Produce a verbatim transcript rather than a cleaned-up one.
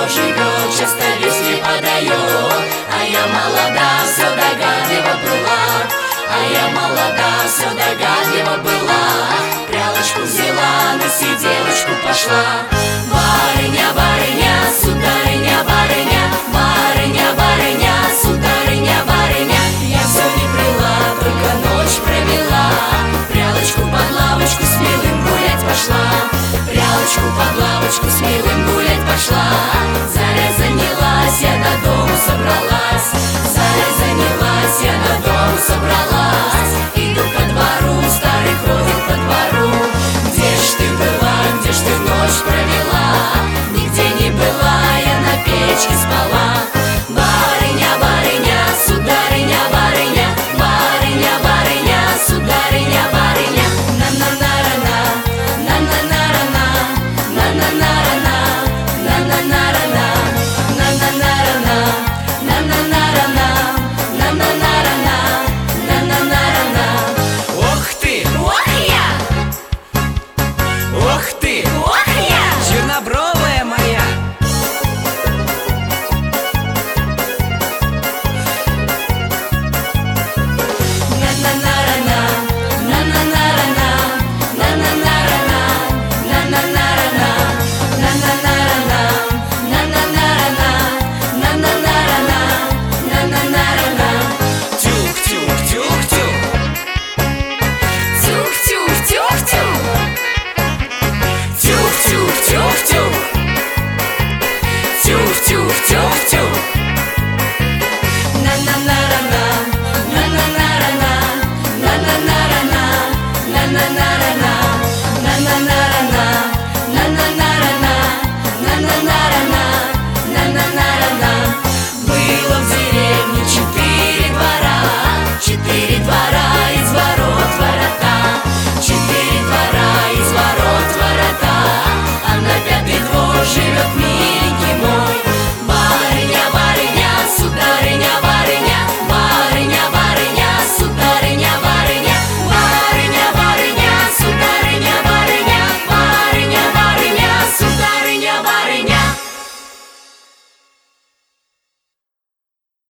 живет, часто весне подает. А я молода, все догадлива была, а я молода, все догадлива была. Прялочку взяла, на сиделочку пошла. Барыня, барыня, сударыня, барыня, барыня, барыня, сударыня, барыня. Я все не прила, только ночь провела. Прялочку под лавочку с милым гулять пошла. Прялочку под лавочку с милым гулять пошла. Заря занялась, я до дому собралась. Заря занялась, я до дому собралась. И